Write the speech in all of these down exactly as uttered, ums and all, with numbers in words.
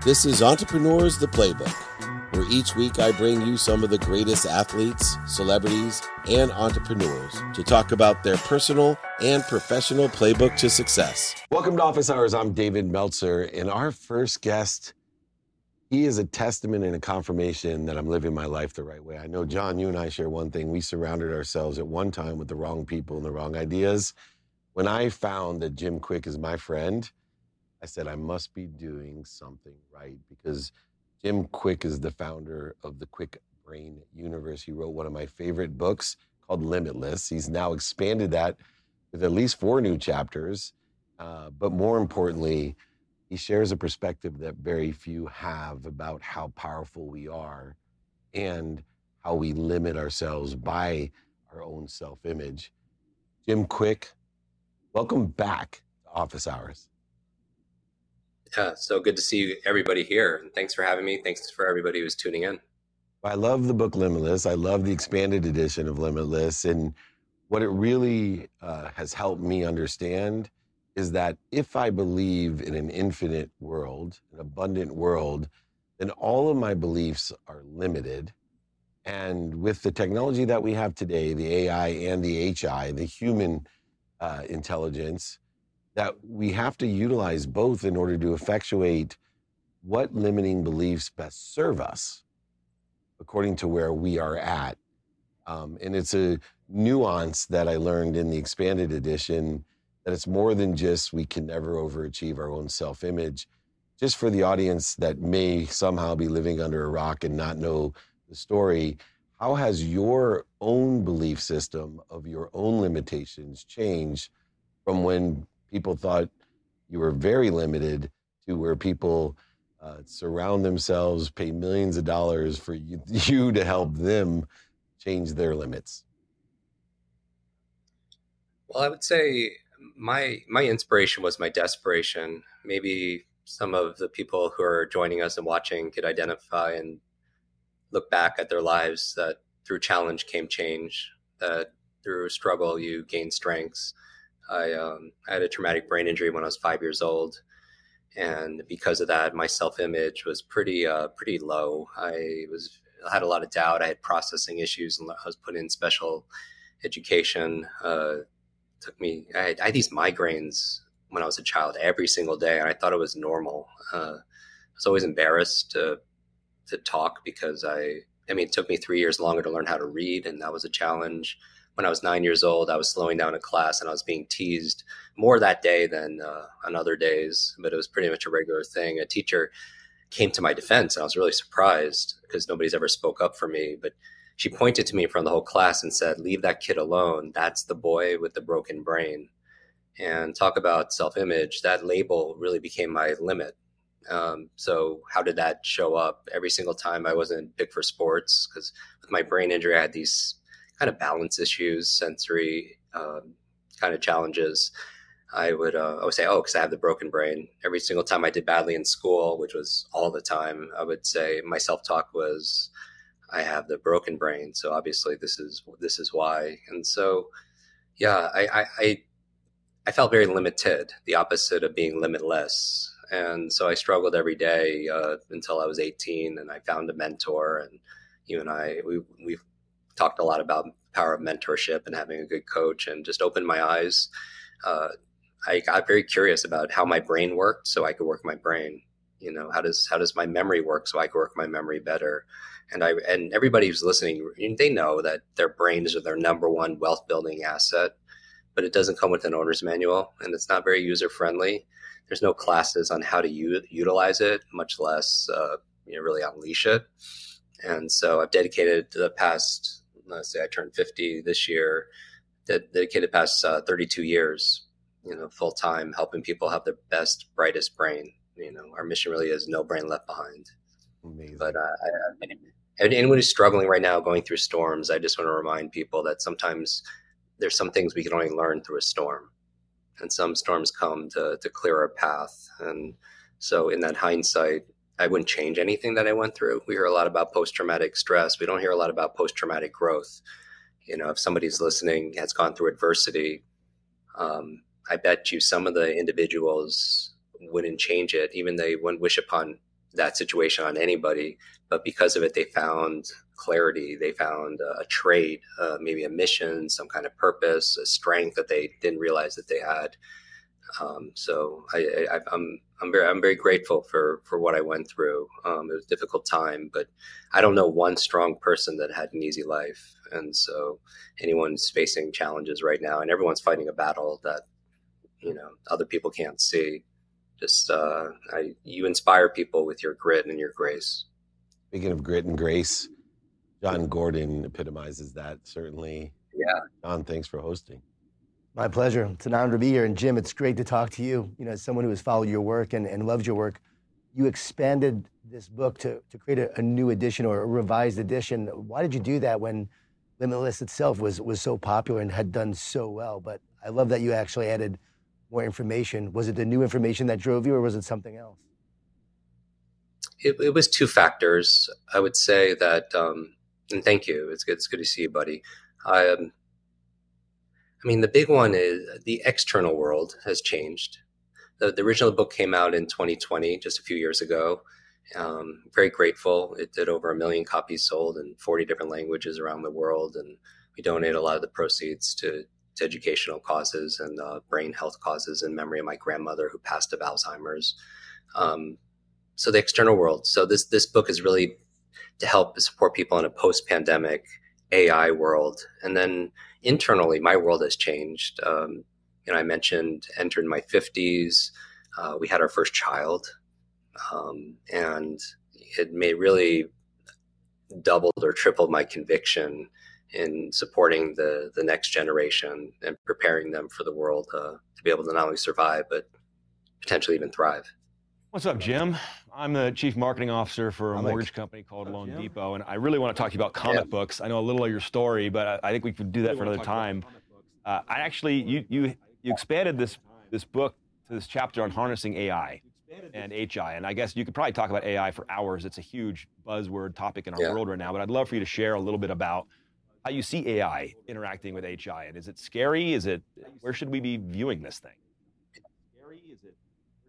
This is Entrepreneurs the Playbook, where each week I bring you some of the greatest athletes, celebrities, and entrepreneurs to talk about their personal and professional playbook to success. Welcome to Office Hours. I'm David Meltzer, and our first guest, he is a testament and a confirmation that I'm living my life the right way. I know, John, you and I share one thing. We surrounded ourselves at one time with the wrong people and the wrong ideas. When I found that Jim Kwik is my friend, I said, I must be doing something right, because Jim Kwik is the founder of the Kwik Brain Universe. He wrote one of my favorite books called Limitless. He's now expanded that with at least four new chapters. Uh, but more importantly, he shares a perspective that very few have about how powerful we are and how we limit ourselves by our own self-image. Jim Kwik, welcome back to Office Hours. Yeah, so good to see everybody here. And thanks for having me. Thanks for everybody who's tuning in. I love the book Limitless. I love the expanded edition of Limitless. And what it really uh, has helped me understand is that if I believe in an infinite world, an abundant world, then all of my beliefs are limited. And with the technology that we have today, the A I and the H I, the human uh, intelligence, that we have to utilize both in order to effectuate what limiting beliefs best serve us according to where we are at. Um, and it's a nuance that I learned in the expanded edition, that it's more than just we can never overachieve our own self-image. Just for the audience that may somehow be living under a rock and not know the story, how has your own belief system of your own limitations changed from when people thought you were very limited to where people uh, surround themselves, pay millions of dollars for you, you to help them change their limits? Well, I would say my my inspiration was my desperation. Maybe some of the people who are joining us and watching could identify and look back at their lives, that through challenge came change, that through struggle you gain strengths. I, um, I had a traumatic brain injury when I was five years old, and because of that, my self-image was pretty uh, pretty low. I was I had a lot of doubt. I had processing issues, and I was put in special education. Uh, took me. I had, I had these migraines when I was a child every single day, and I thought it was normal. Uh, I was always embarrassed to to talk because I. I mean, it took me three years longer to learn how to read, and that was a challenge. When I was nine years old, I was slowing down a class and I was being teased more that day than uh, on other days, but it was pretty much a regular thing. A teacher came to my defense, and I was really surprised because nobody's ever spoke up for me. But she pointed to me in front of the whole class and said, "Leave that kid alone. That's the boy with the broken brain." And talk about self-image, that label really became my limit. Um, so how did that show up? Every single time I wasn't picked for sports because with my brain injury, I had these kind of balance issues, sensory um, kind of challenges. I would uh, I would say, oh, because I have the broken brain. Every single time I did badly in school, which was all the time, I would say my self-talk was, I have the broken brain. So obviously this is this is why. And so, yeah, I I, I, I felt very limited, the opposite of being limitless. And so I struggled every day uh, until I was eighteen, and I found a mentor. And you and I, we we've talked a lot about the power of mentorship and having a good coach, and just opened my eyes. Uh, I got very curious about how my brain worked so I could work my brain. You know, how does how does my memory work so I could work my memory better? And I and everybody who's listening, they know that their brains are their number one wealth building asset, but it doesn't come with an owner's manual, and it's not very user friendly. There's no classes on how to u- utilize it, much less uh, you know, really unleash it. And so I've dedicated the past, let's say I turned fifty this year, dedicated the past uh, thirty-two years, you know, full time, helping people have their best, brightest brain. You know, our mission really is no brain left behind. Amazing. But uh, I, I, anyone who's struggling right now, going through storms, I just want to remind people that sometimes there's some things we can only learn through a storm, and some storms come to to clear our path. And so, in that hindsight, I wouldn't change anything that I went through. We hear a lot about post-traumatic stress. We don't hear a lot about post-traumatic growth. You know, if somebody's listening has gone through adversity, um, I bet you some of the individuals wouldn't change it, even they wouldn't wish upon that situation on anybody, but because of it, they found clarity. They found a trait, uh, maybe a mission, some kind of purpose, a strength that they didn't realize that they had. Um, so I, I, I'm I'm very I'm very grateful for for what I went through. Um, it was a difficult time, but I don't know one strong person that had an easy life. And so anyone's facing challenges right now, and everyone's fighting a battle that you know other people can't see. Just uh, I, you inspire people with your grit and your grace. Speaking of grit and grace, John Gordon epitomizes that, certainly. Yeah. John, thanks for hosting. My pleasure. It's an honor to be here. And Jim, it's great to talk to you. You know, as someone who has followed your work and, and loves your work, you expanded this book to, to create a, a new edition or a revised edition. Why did you do that when Limitless itself was, was so popular and had done so well? But I love that you actually added more information. Was it the new information that drove you, or was it something else? It, it was two factors. I would say that, um, and thank you. It's good. It's good to see you, buddy. I, um, I mean, the big one is the external world has changed. The, the original book came out in twenty twenty, just a few years ago. Um, very grateful. It did over a million copies sold in forty different languages around the world, and we donate a lot of the proceeds to to educational causes and uh, brain health causes in memory of my grandmother who passed of Alzheimer's. Um, so the external world. So this this book is really to help support people in a post-pandemic A I world. And then internally, my world has changed. Um, you know, I mentioned entered my fifties. Uh, we had our first child, um, and it may really doubled or tripled my conviction in supporting the the next generation and preparing them for the world uh, to be able to not only survive, but potentially even thrive. What's up, Jim? I'm the chief marketing officer for a I'm mortgage like, company called oh, Loan Jim? Depot, and I really want to talk to you about comic Yeah. books. I know a little of your story, but I, I think we could do that for another time. Uh, I actually, you you you expanded this this book to this chapter on harnessing A I and H I, and I guess you could probably talk about A I for hours. It's a huge buzzword topic in our Yeah. world right now, but I'd love for you to share a little bit about how you see A I interacting with H I, and is it scary? Is it, where should we be viewing this thing? Scary? Is it?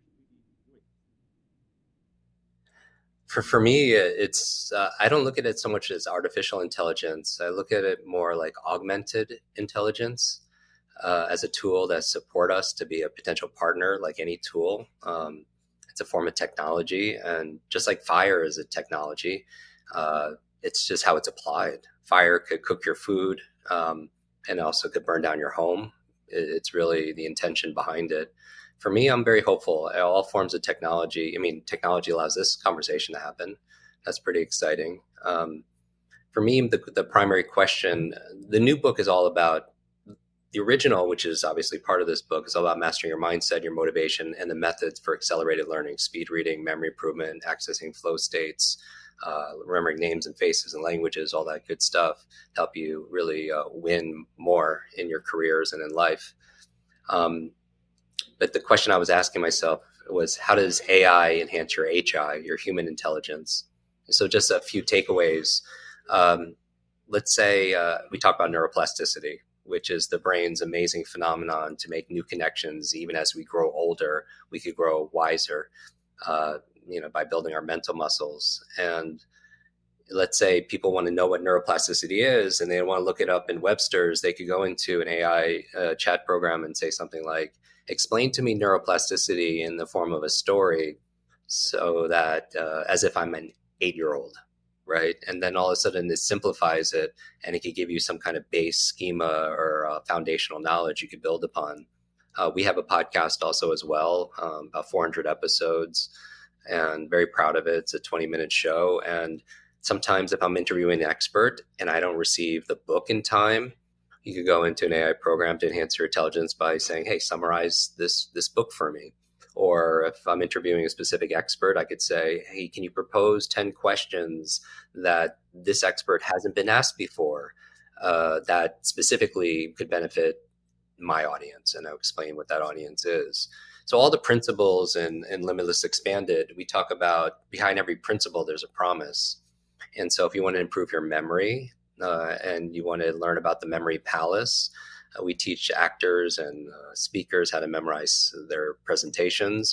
For for me, it's uh, I don't look at it so much as artificial intelligence. I look at it more like augmented intelligence uh, as a tool that support us to be a potential partner, like any tool. Um, it's a form of technology, and just like fire is a technology, uh, it's just how it's applied. Fire could cook your food, um, and also could burn down your home. It, it's really the intention behind it. For me, I'm very hopeful. All forms of technology. I mean, technology allows this conversation to happen. That's pretty exciting. Um, for me, the, the primary question, the new book is all about the original, which is obviously part of this book, is all about mastering your mindset, your motivation, and the methods for accelerated learning, speed reading, memory improvement, accessing flow states, uh, remembering names and faces and languages, all that good stuff to help you really uh, win more in your careers and in life. Um, But the question I was asking myself was, how does A I enhance your H I, your human intelligence? So just a few takeaways. Um, let's say uh, we talk about neuroplasticity, which is the brain's amazing phenomenon to make new connections. Even as we grow older, we could grow wiser, uh, you know, by building our mental muscles. And let's say people want to know what neuroplasticity is, and they want to look it up in Webster's. They could go into an A I uh, chat program and say something like, explain to me neuroplasticity in the form of a story, so that uh, as if I'm an eight-year-old, right? And then all of a sudden it simplifies it, and it could give you some kind of base schema or uh, foundational knowledge you could build upon. Uh, we have a podcast also as well, um, about four hundred episodes, and very proud of it. It's a twenty-minute show, and sometimes if I'm interviewing an expert and I don't receive the book in time, you could go into an A I program to enhance your intelligence by saying, hey, summarize this this book for me. Or if I'm interviewing a specific expert, I could say, hey, can you propose ten questions that this expert hasn't been asked before uh, that specifically could benefit my audience? And I'll explain what that audience is. So all the principles in, in Limitless Expanded, we talk about behind every principle, there's a promise. And so if you want to improve your memory, Uh, and you want to learn about the memory palace, uh, we teach actors and uh, speakers how to memorize their presentations.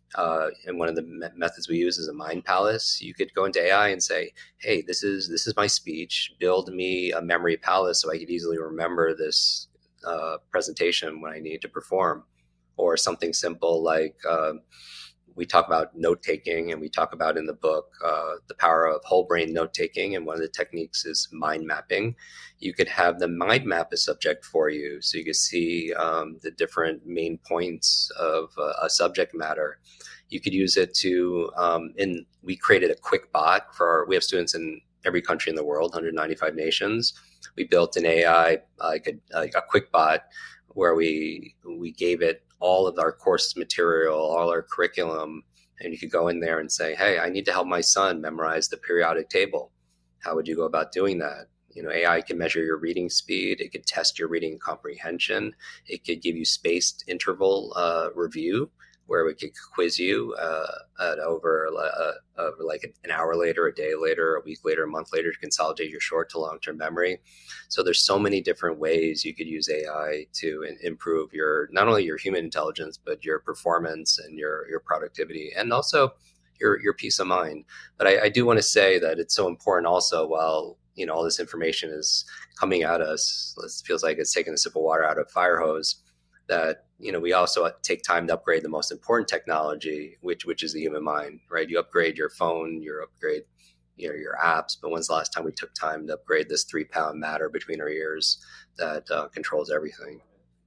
Uh, and one of the me- methods we use is a mind palace. You could go into A I and say, "Hey, this is this is my speech. Build me a memory palace so I could easily remember this uh, presentation when I need to perform," or something simple like. Uh, we talk about note taking, and we talk about in the book uh, the power of whole brain note taking. And one of the techniques is mind mapping. You could have the mind map a subject for you, so you can see um, the different main points of uh, a subject matter. You could use it to, um, and we created a quick bot for our, we have students in every country in the world, one hundred ninety-five nations. We built an A I, like a, like a quick bot, where we we gave it all of our course material, all our curriculum, and you could go in there and say, "Hey, I need to help my son memorize the periodic table. How would you go about doing that?" You know, A I can measure your reading speed. It could test your reading comprehension. It could give you spaced interval uh, review, where we could quiz you uh, at over, uh, over like an hour later, a day later, a week later, a month later to consolidate your short to long-term memory. So there's so many different ways you could use A I to in- improve your, not only your human intelligence, but your performance and your, your productivity, and also your, your peace of mind. But I, I do want to say that it's so important also, while, you know, all this information is coming at us, it feels like it's taking a sip of water out of a fire hose, that, you know, we also take time to upgrade the most important technology, which which is the human mind, right? You upgrade your phone, you upgrade, you know, your apps, but when's the last time we took time to upgrade this three pound matter between our ears that uh, controls everything?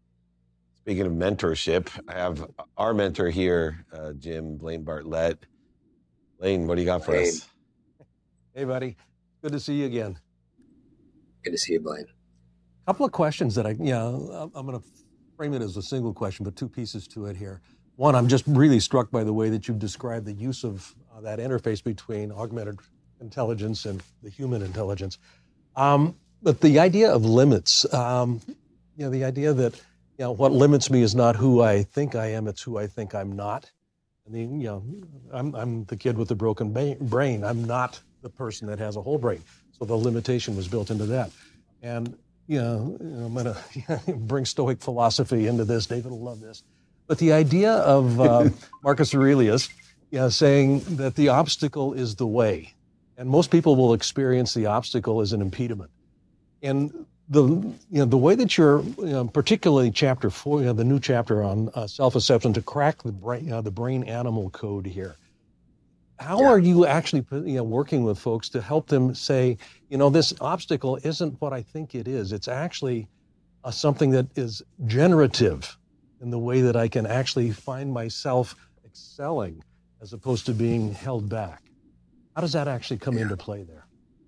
Speaking of mentorship, I have our mentor here, uh, Jim, Blaine Bartlett. Blaine, what do you got for Blaine. us? Hey, buddy. Good to see you again. Good to see you, Blaine. A couple of questions that I, you know, I'm going to frame it as a single question, but two pieces to it here. One, I'm just really struck by the way that you've described the use of uh, that interface between augmented intelligence and the human intelligence. Um, but the idea of limits, um, you know, the idea that, you know, what limits me is not who I think I am, it's who I think I'm not. I mean, you know, I'm, I'm the kid with the broken ba- brain. I'm not the person that has a whole brain. So the limitation was built into that. And You know, I'm going to bring Stoic philosophy into this. David will love this. But the idea of uh, Marcus Aurelius, you know, saying that the obstacle is the way. And most people will experience the obstacle as an impediment. And the, you know, the way that you're, you know, particularly chapter four, you know, the new chapter on uh, self-assessment to crack the brain, uh, the brain animal code here. How Yeah. are you actually, you know, working with folks to help them say, you know, this obstacle isn't what I think it is. It's actually uh, something that is generative in the way that I can actually find myself excelling as opposed to being held back. How does that actually come Yeah. into play there?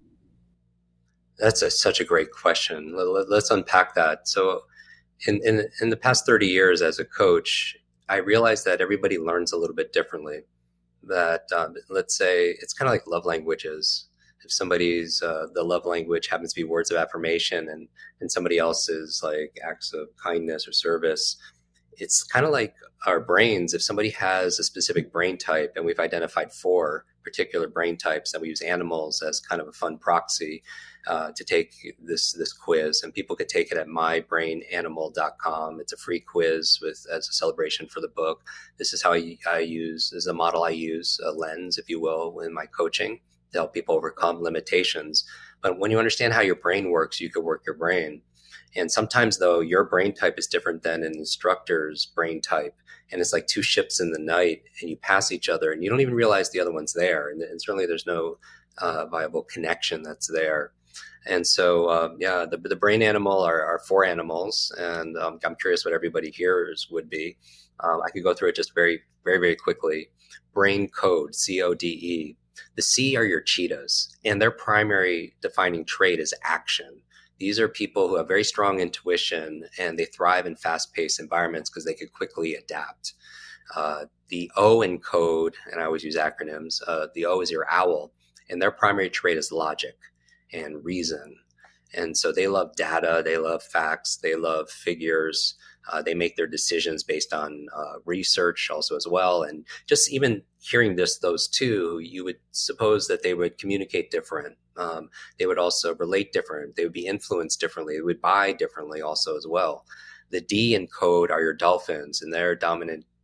That's a, such a great question. Let, let, let's unpack that. So in, in, in the past thirty years as a coach, I realized that everybody learns a little bit differently. That um, let's say it's kind of like love languages. If somebody's uh, the love language happens to be words of affirmation, and and somebody else's like acts of kindness or service, it's kind of like our brains. If somebody has a specific brain type, and we've identified four particular brain types, and we use animals as kind of a fun proxy uh, to take this this quiz, and people could take it at my brain animal dot com. It's a free quiz with as a celebration for the book. This is how I, I use, this is a model I use, a lens, if you will, in my coaching to help people overcome limitations. But when you understand how your brain works, you can work your brain. And sometimes, though, your brain type is different than an instructor's brain type. And it's like two ships in the night, and you pass each other, and you don't even realize the other one's there. And, and certainly there's no uh, viable connection that's there. And so, um, yeah, the, the brain animal are, are four animals. And um, I'm curious what everybody here's would be. Um, I could go through it just very, very, very quickly. Brain code, C O D E. The C are your cheetahs, and their primary defining trait is action. These are people who have very strong intuition, and they thrive in fast-paced environments because they could quickly adapt. Uh, the O in code, and I always use acronyms, uh, the O is your owl, and their primary trait is logic and reason. And so they love data, they love facts, they love figures. Uh, they make their decisions based on uh, research also as well. And just even hearing this, those two, you would suppose that they would communicate different. Um, they would also relate different. They would be influenced differently. They would buy differently also as well. The D in code are your dolphins, and their dominant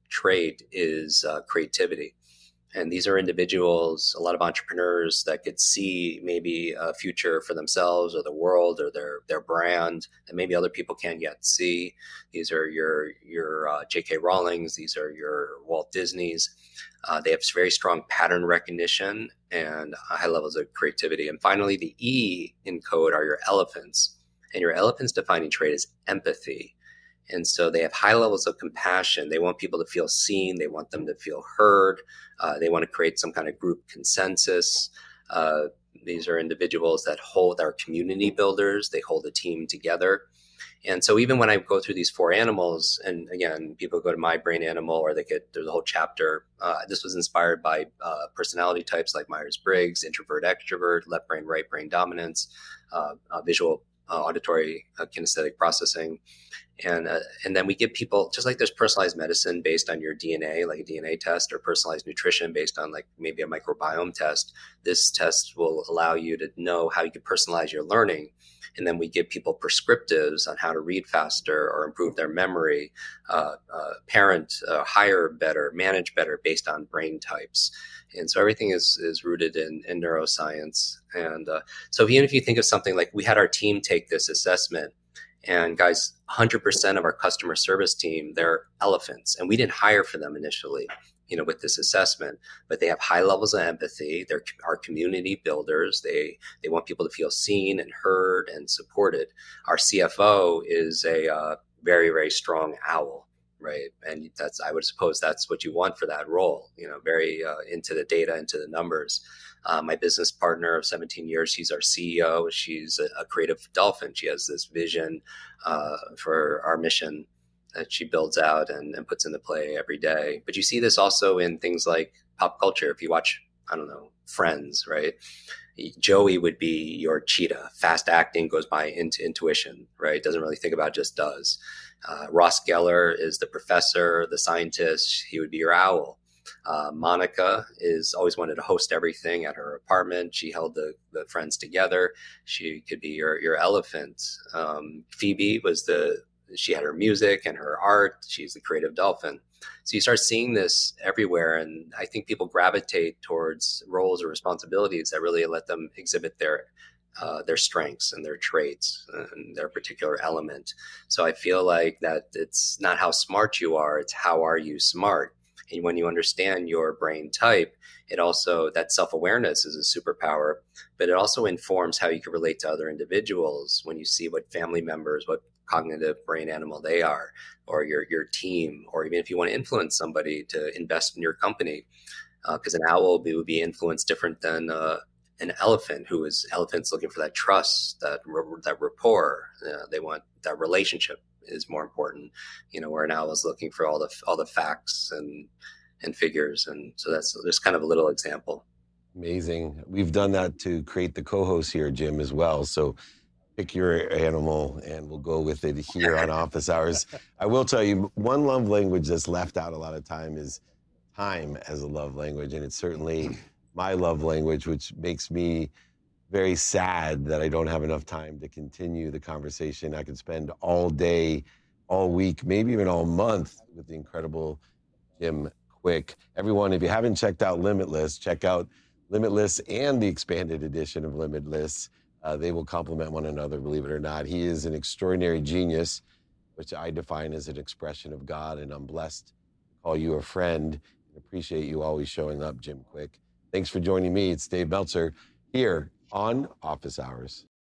trait is uh, creativity. And these are individuals, a lot of entrepreneurs that could see maybe a future for themselves or the world or their their brand that maybe other people can't yet see. These are your your uh, J K Rowlings. These are your Walt Disneys. Uh, they have very strong pattern recognition and high levels of creativity. And finally, the E in code are your elephants. And your elephant's defining trait is empathy. And so they have high levels of compassion. They want people to feel seen. They want them to feel heard. Uh, they want to create some kind of group consensus. Uh, these are individuals that hold, our community builders. They hold a team together. And so even when I go through these four animals, and again, people go to My Brain Animal or they get, there's a whole chapter. Uh, this was inspired by uh, personality types like Myers-Briggs, introvert, extrovert, left brain, right brain dominance, uh, uh, visual, uh, auditory, uh, kinesthetic processing. And uh, and then we give people, just like there's personalized medicine based on your D N A, like a D N A test, or personalized nutrition based on like maybe a microbiome test. This test will allow you to know how you can personalize your learning. And then we give people prescriptives on how to read faster or improve their memory, uh, uh, parent, uh, hire better, manage better based on brain types. And so everything is is rooted in, in neuroscience. And uh, so even if you think of something like we had our team take this assessment, and guys, one hundred percent of our customer service team, they're elephants. And we didn't hire for them initially, you know, with this assessment, but they have high levels of empathy. They're our community builders. They they want people to feel seen and heard and supported. Our C F O is a uh, very, very strong owl, right? And that's, I would suppose that's what you want for that role, you know, very uh, into the data, into the numbers. Uh, my business partner of seventeen years, she's our C E O. She's a, a creative dolphin. She has this vision uh, for our mission that she builds out and, and puts into play every day. But you see this also in things like pop culture. If you watch, I don't know, Friends, right? Joey would be your cheetah. Fast acting, goes by into intuition, right? Doesn't really think about, just does. Uh, Ross Geller is the professor, the scientist. He would be your owl. Uh, Monica is always wanted to host everything at her apartment. She held the, the friends together. She could be your, your elephant. Um, Phoebe was the, she had her music and her art. She's the creative dolphin. So you start seeing this everywhere. And I think people gravitate towards roles or responsibilities that really let them exhibit their Uh, their strengths and their traits and their particular element. So I feel like that it's not how smart you are, it's how are you smart. And when you understand your brain type, it also, that self-awareness is a superpower, but it also informs how you can relate to other individuals when you see what family members, what cognitive brain animal they are, or your, your team, or even if you want to influence somebody to invest in your company, because uh, an owl would be influenced different than uh, an elephant, who is elephants looking for that trust, that that rapport. Uh, they want that relationship is more important, you know, where an owl is looking for all the all the facts and and figures. And so that's just kind of a little example. Amazing. We've done that to create the co-host here, Jim, as well. So pick your animal and we'll go with it here on Office Hours. I will tell you, one love language that's left out a lot of time is time as a love language. And it's certainly my love language, which makes me very sad that I don't have enough time to continue the conversation. I could spend all day, all week, maybe even all month with the incredible Jim Kwik. Everyone, if you haven't checked out Limitless, check out Limitless and the expanded edition of Limitless. Uh, they will complement one another, believe it or not. He is an extraordinary genius, which I define as an expression of God, and I'm blessed to call you a friend and appreciate you always showing up, Jim Kwik. Thanks for joining me. It's Dave Meltzer here on Office Hours.